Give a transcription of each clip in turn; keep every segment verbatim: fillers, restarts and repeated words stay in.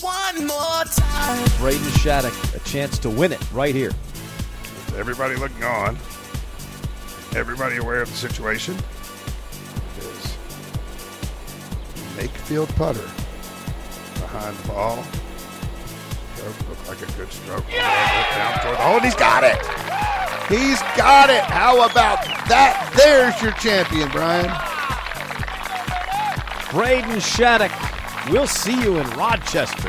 one more time. Braden Shattuck, a chance to win it right here. Everybody looking on. Everybody aware of the situation. Is Makefield putter behind the ball. Stroke looked like a good stroke. Yeah! Down toward the hole, and he's got it. He's got it. How about that? There's your champion, Brian. Braden Shattuck, we'll see you in Rochester.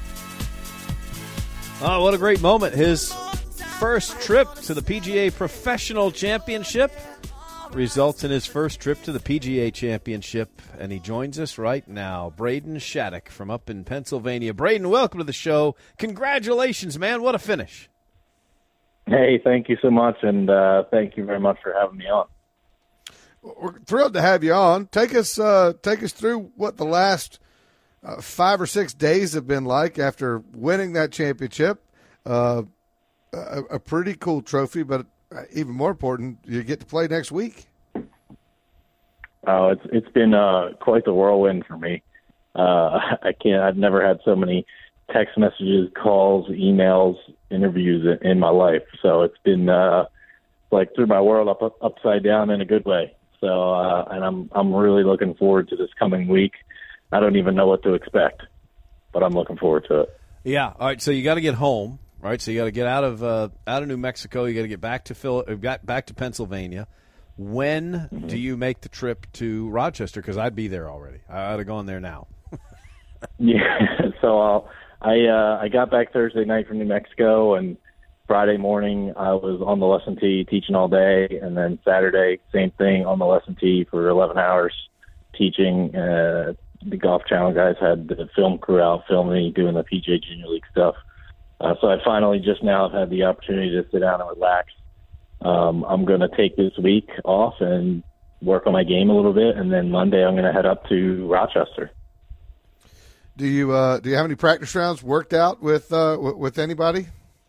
Oh, what a great moment. His first trip to the P G A Professional Championship results in his first trip to the P G A Championship, and he joins us right now. Braden Shattuck from up in Pennsylvania. Braden, welcome to the show. Congratulations, man. What a finish. Hey, thank you so much, and uh, thank you very much for having me on. We're thrilled to have you on. Take us, uh, take us through what the last uh, five or six days have been like after winning that championship. Uh, a, a pretty cool trophy, but even more important, you get to play next week. Oh, it's it's been uh, quite the whirlwind for me. Uh, I can't. I've never had so many text messages, calls, emails, interviews in my life. So it's been uh, like threw my world up, up upside down in a good way. So uh, and I'm I'm really looking forward to this coming week. I don't even know what to expect, but I'm looking forward to it. Yeah. All right. So you got to get home, right? So you got to get out of uh, out of New Mexico. You got to get back to Phil, uh, got back to Pennsylvania. When mm-hmm. do you make the trip to Rochester? Because I'd be there already. I'd have gone there now. Yeah. So I'll, I uh, I got back Thursday night from New Mexico, and Friday morning I was on the lesson tee teaching all day, and then Saturday same thing on the lesson tee for eleven hours teaching. Uh, the Golf Channel guys had the film crew out filming, doing the P G A Junior League stuff. Uh, so I finally just now have had the opportunity to sit down and relax. Um, I'm going to take this week off and work on my game a little bit, and then Monday I'm going to head up to Rochester. Do you uh, do you have any practice rounds worked out with uh, w- with anybody?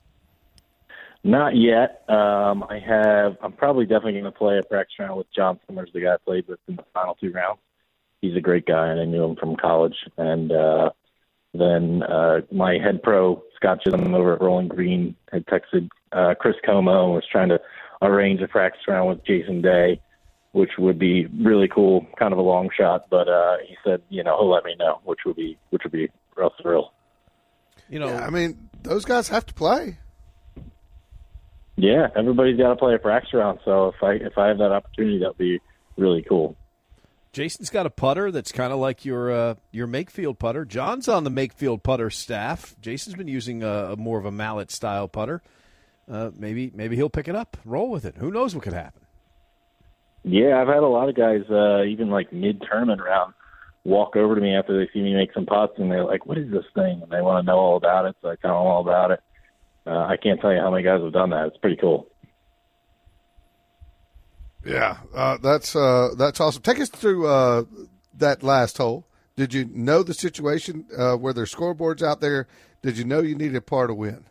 Not yet. Um, I have. I'm probably definitely going to play a practice round with John Summers, the guy I played with in the final two rounds. He's a great guy, and I knew him from college. And uh, then uh, my head pro, Scott Chisholm, over at Rolling Green, had texted uh, Chris Como and was trying to arrange a practice round with Jason Day, which would be really cool, kind of a long shot. But uh, he said, you know, he'll let me know, which would be which would be real thrill. You know, yeah, I mean, those guys have to play. Yeah, everybody's got to play a practice round. So if I if I have that opportunity, that'd be really cool. Jason's got a putter that's kind of like your uh, your Makefield putter. John's on the Makefield putter staff. Jason's been using a, a more of a mallet style putter. Uh, maybe maybe he'll pick it up, roll with it. Who knows what could happen? Yeah, I've had a lot of guys, uh, even like mid-tournament round, walk over to me after they see me make some putts, and they're like, "What is this thing?" And they want to know all about it. So I tell them all about it. Uh, I can't tell you how many guys have done that. It's pretty cool. Yeah, uh, that's uh, that's awesome. Take us through uh, that last hole. Did you know the situation uh, where there's scoreboards out there? Did you know you needed a par to win?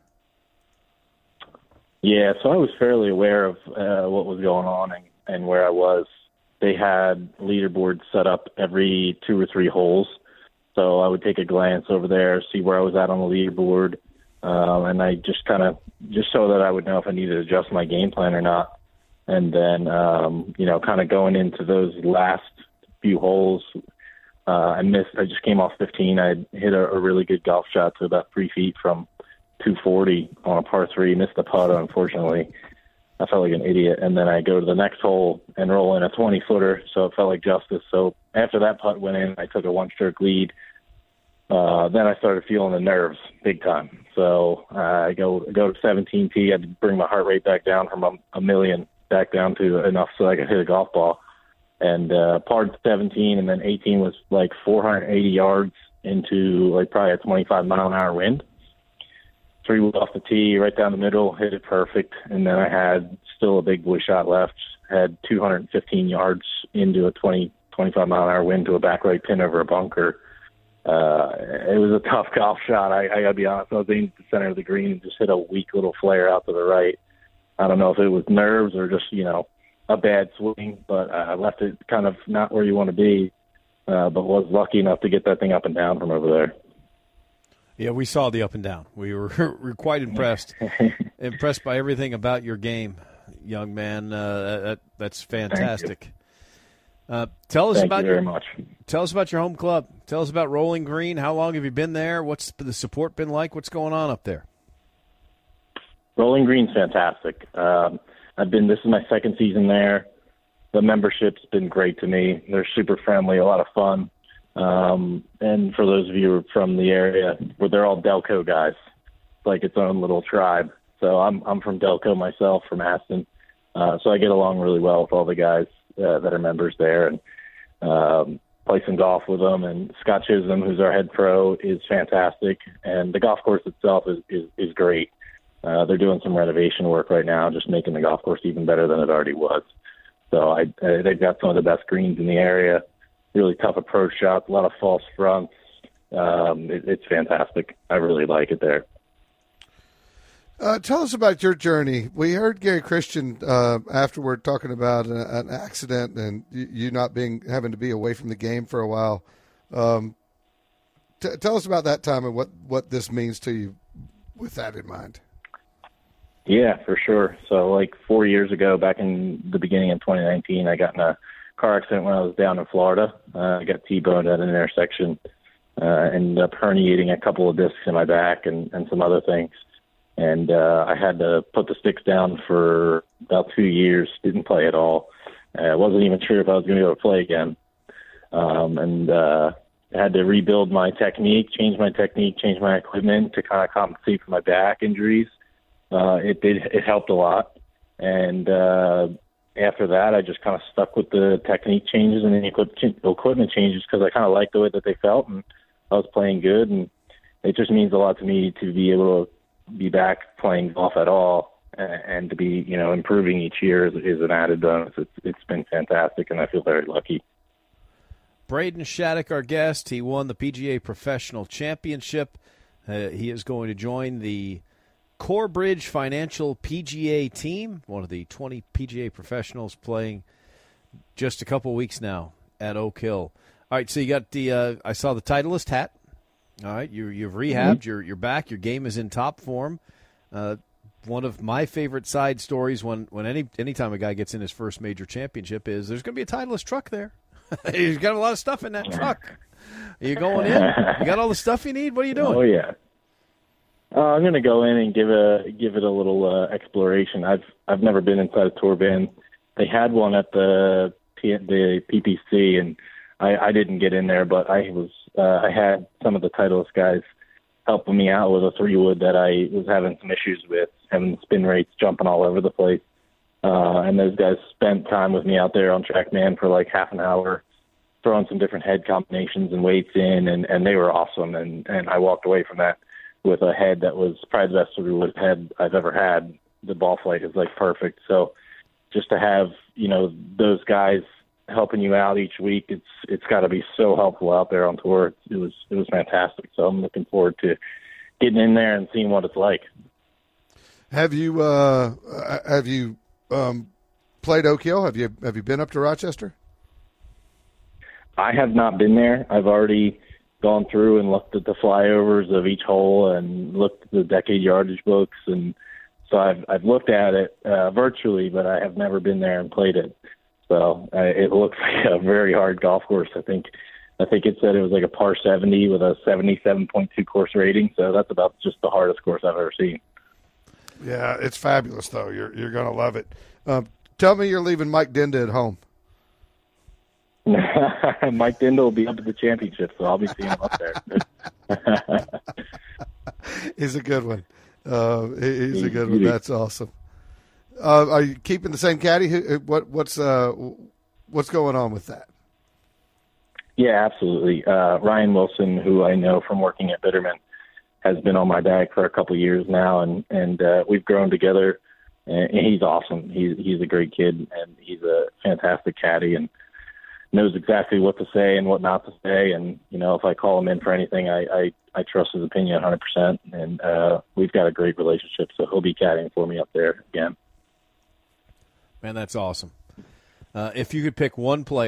Yeah, so I was fairly aware of uh, what was going on and, and where I was. They had leaderboards set up every two or three holes, so I would take a glance over there, see where I was at on the leaderboard, um, and I just kind of just so that I would know if I needed to adjust my game plan or not. And then, um, you know, kind of going into those last few holes, uh, I missed. I just came off fifteen. I hit a, a really good golf shot to about three feet from two forty on a par three. Missed the putt, unfortunately. I felt like an idiot. And then I go to the next hole and roll in a twenty-footer, so it felt like justice. So after that putt went in, I took a one-stroke lead. Uh, then I started feeling the nerves big time. So uh, I go go to seventeen T. I had to bring my heart rate back down from a, a million back down to enough so I could hit a golf ball. And uh, parred seventeen, and then eighteen was like four hundred eighty yards into like probably a twenty-five mile an hour wind. Three wheels off the tee, right down the middle, hit it perfect. And then I had still a big boy shot left, had two hundred fifteen yards into a twenty, twenty-five mile an hour wind to a back right pin over a bunker. Uh, it was a tough golf shot. I, I got to be honest. I was aiming at the center of the green and just hit a weak little flare out to the right. I don't know if it was nerves or just, you know, a bad swing, but I left it kind of not where you want to be, uh, but was lucky enough to get that thing up and down from over there. Yeah, we saw the up and down. We were, we were quite impressed, impressed by everything about your game, young man. Uh, that, that's fantastic. Uh, tell us Thank about you very your, much. Tell us about your home club. Tell us about Rolling Green. How long have you been there? What's the support been like? What's going on up there? Rolling Green's fantastic. Um, I've been. This is my second season there. The membership's been great to me. They're super friendly, a lot of fun. Um, and for those of you who are from the area, where they're all Delco guys, it's like its own little tribe. So I'm I'm from Delco myself, from Aston. Uh, so I get along really well with all the guys uh, that are members there, and um, play some golf with them. And Scott Chisholm, who's our head pro, is fantastic. And the golf course itself is is, is great. Uh, they're doing some renovation work right now, just making the golf course even better than it already was. So I, uh, they've got some of the best greens in the area. Really tough approach shots, a lot of false fronts. Um, it, it's fantastic. I really like it there. Uh, tell us about your journey. We heard Gary Christian uh, afterward talking about an, an accident and you, you not being having to be away from the game for a while. Um, t- tell us about that time and what, what this means to you with that in mind. Yeah, for sure. So like four years ago, back in the beginning of twenty nineteen, I got in a car accident when I was down in Florida. Uh, I got T-boned at an intersection, uh, ended up herniating a couple of discs in my back and, and some other things. And uh, I had to put the sticks down for about two years, didn't play at all. I uh, wasn't even sure if I was going to be able to play again. Um, and uh, I had to rebuild my technique, change my technique, change my equipment to kind of compensate for my back injuries. Uh, it did, it helped a lot. And, uh, after that, I just kind of stuck with the technique changes and the equipment changes because I kind of liked the way that they felt, and I was playing good. And it just means a lot to me to be able to be back playing golf at all, and to be, you know, improving each year is, is an added bonus. It's, it's been fantastic, and I feel very lucky. Braden Shattuck, our guest, he won the P G A Professional Championship. Uh, he is going to join the Corebridge Financial P G A team, one of the twenty P G A professionals playing just a couple weeks now at Oak Hill. All right, so you got the uh, – I saw the Titleist hat. All right, you, you've rehabbed. Mm-hmm. You're, you're back. Your game is in top form. Uh, one of my favorite side stories when, when any anytime a guy gets in his first major championship is there's going to be a Titleist truck there. He's got a lot of stuff in that truck. Are you going in? You got all the stuff you need? What are you doing? Oh, yeah. Uh, I'm going to go in and give a give it a little uh, exploration. I've I've never been inside a tour van. They had one at the P- the P P C, and I, I didn't get in there, but I was uh, I had some of the Titleist guys helping me out with a three wood that I was having some issues with, having spin rates jumping all over the place. Uh, and those guys spent time with me out there on TrackMan for like half an hour, throwing some different head combinations and weights in, and, and they were awesome. And, and I walked away from that with a head that was probably the best three-wood head I've ever had. The ball flight is like perfect. So just to have, you know, those guys helping you out each week, it's it's got to be so helpful out there on tour. It was it was fantastic. So I'm looking forward to getting in there and seeing what it's like. Have you uh, have you um, played Oak Hill? Have you have you been up to Rochester? I have not been there. I've already gone through and looked at the flyovers of each hole and looked at the decade yardage books, and so I've I've looked at it uh, virtually, but I have never been there and played it. So uh, it looks like a very hard golf course. I think I think it said it was like a par seventy with a seventy-seven point two course rating. So that's about just the hardest course I've ever seen. Yeah, it's fabulous though. You're you're gonna love it. Um, tell me you're leaving Mike Dinda at home. Mike Dinda will be up at the championship, so I'll be seeing him up there. He's a good one. Uh, he's a good one. That's awesome. Uh, are you keeping the same caddy? What what's uh, what's going on with that? Yeah, absolutely. Uh, Ryan Wilson, who I know from working at Bitterman, has been on my bag for a couple of years now, and and uh, we've grown together. And he's awesome. He's he's a great kid, and he's a fantastic caddy, and knows exactly what to say and what not to say. And, you know, if I call him in for anything, I, I, I trust his opinion one hundred percent. And uh, we've got a great relationship, so he'll be caddying for me up there again. Man, that's awesome. Uh, if you could pick one player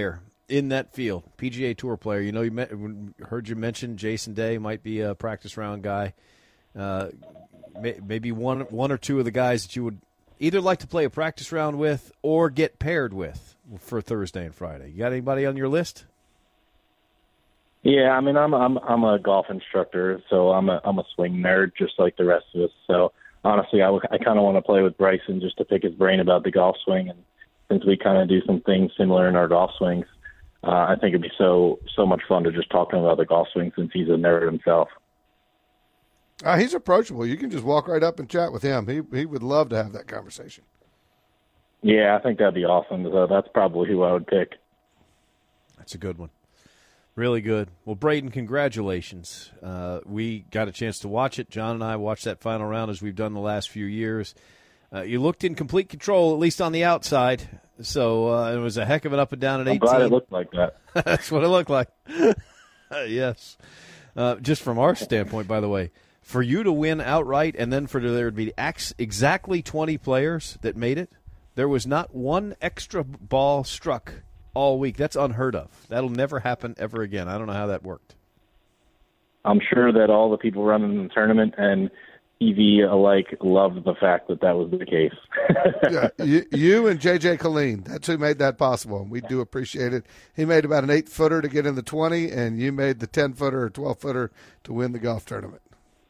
in that field, P G A Tour player. You know, you met, heard you mention Jason Day might be a practice round guy. Uh, may, maybe one one or two of the guys that you would either like to play a practice round with or get paired with for Thursday and Friday. You got anybody on your list? Yeah, I mean, I'm I'm I'm a golf instructor, so I'm a I'm a swing nerd, just like the rest of us. So honestly, I, w- I kind of want to play with Bryson just to pick his brain about the golf swing, and since we kind of do some things similar in our golf swings. Uh, I think it'd be so so much fun to just talk to him about the golf swing since he's a nerd himself. Uh, he's approachable. You can just walk right up and chat with him. He he would love to have that conversation. Yeah, I think that'd be awesome. So that's probably who I would pick. That's a good one. Really good. Well, Braden, congratulations. Uh, we got a chance to watch it. John and I watched that final round as we've done the last few years. Uh, you looked in complete control, at least on the outside. So uh, it was a heck of an up and down at I'm eighteen. glad it looked like that. That's what it looked like. Yes. Uh, just from our standpoint, by the way, for you to win outright and then for there to be exactly twenty players that made it, there was not one extra ball struck all week. That's unheard of. That'll never happen ever again. I don't know how that worked. I'm sure that all the people running the tournament and T V alike loved the fact that that was the case. Yeah, you, you and J J Colleen, that's who made that possible, and we do appreciate it. He made about an eight-footer to get in the twenty, and you made the ten-footer or twelve-footer to win the golf tournament.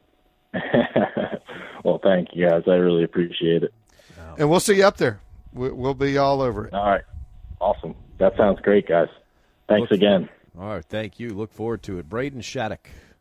Well, thank you, guys. I really appreciate it. And we'll see you up there. We'll be all over it. All right. Awesome. That sounds great, guys. Thanks Look, again. All right. Thank you. Look forward to it. Braden Shattuck.